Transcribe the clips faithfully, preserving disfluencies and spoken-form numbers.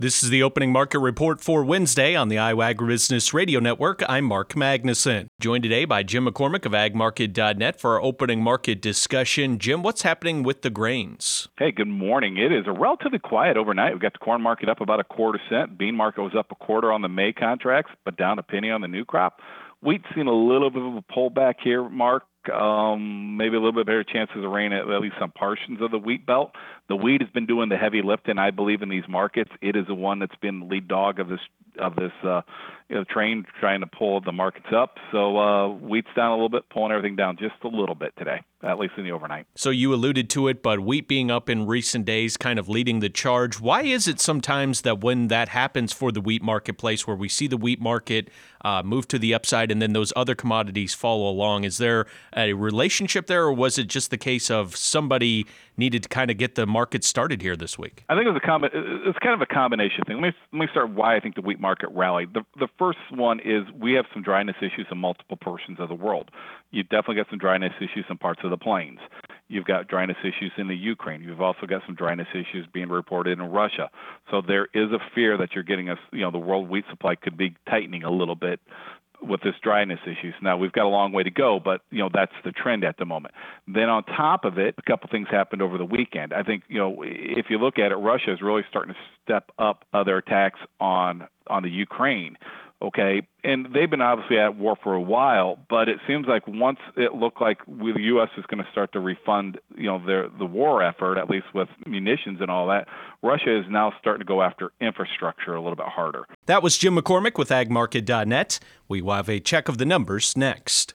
This is the opening market report for Wednesday on the Iowa Agribusiness Radio Network. I'm Mark Magnuson. Joined today by Jim McCormick of ag market dot net for our opening market discussion. Jim, what's happening with the grains? Hey, good morning. It is a relatively quiet overnight. We've got the corn market up about a quarter cent. Bean market was up a quarter on the May contracts, but down a penny on the new crop. Wheat's seen a little bit of a pullback here, Mark. Um, maybe a little bit better chances of rain at, at least some portions of the wheat belt. The wheat has been doing the heavy lifting, I believe, in these markets. It is the one that's been the lead dog of this of this uh, you know, train trying to pull the markets up. So uh, wheat's down a little bit, pulling everything down just a little bit today, at least in the overnight. So you alluded to it, but wheat being up in recent days kind of leading the charge. Why is it sometimes that when that happens for the wheat marketplace, where we see the wheat market uh, move to the upside and then those other commodities follow along, is there a relationship there, or was it just the case of somebody needed to kind of get the market started here this week? I think it was a com- it's kind of a combination thing. Let me let me start why I think the wheat market rallied. The the first one is we have some dryness issues in multiple portions of the world. You've definitely got some dryness issues in parts of the plains. You've got dryness issues in the Ukraine. You've also got some dryness issues being reported in Russia. So there is a fear that you're getting a, you know, the world wheat supply could be tightening a little bit with this dryness issues. Now, we've got a long way to go, but, you know, that's the trend at the moment. Then on top of it, a couple things happened over the weekend. I think, you know, if you look at it, Russia is really starting to step up their attacks on on the Ukraine. Okay, and they've been obviously at war for a while, but it seems like once it looked like the U S is going to start to refund, you know, their the war effort, at least with munitions and all that, Russia is now starting to go after infrastructure a little bit harder. That was Jim McCormick with ag market dot net. We will have a check of the numbers next.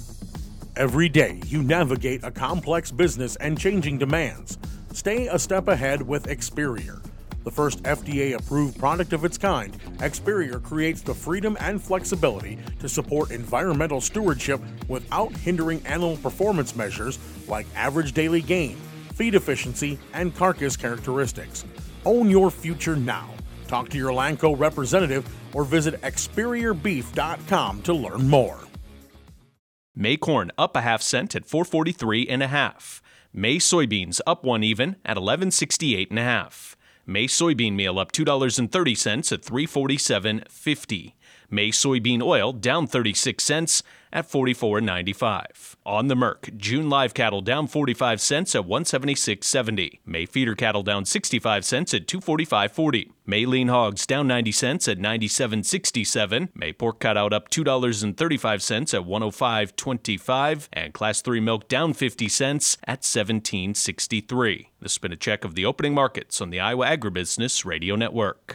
Every day, you navigate a complex business and changing demands. Stay a step ahead with Experior. The first F D A-approved product of its kind, Experior creates the freedom and flexibility to support environmental stewardship without hindering animal performance measures like average daily gain, feed efficiency, and carcass characteristics. Own your future now. Talk to your Lanco representative or visit experior beef dot com to learn more. May corn up a half cent at four forty-three and a half. May soybeans up one even at eleven sixty-eight and a half. May soybean meal up two dollars and thirty cents at three forty-seven fifty. May soybean oil down thirty-six cents at forty-four ninety-five. On the Merc, June live cattle down forty-five cents at one seventy-six seventy. May feeder cattle down sixty-five cents at two forty-five forty. May lean hogs down ninety cents at ninety-seven sixty-seven. May pork cutout up two dollars and thirty-five cents at one oh five twenty-five. And Class three milk down fifty cents at seventeen sixty-three. This has been a check of the opening markets on the Iowa Agribusiness Radio Network.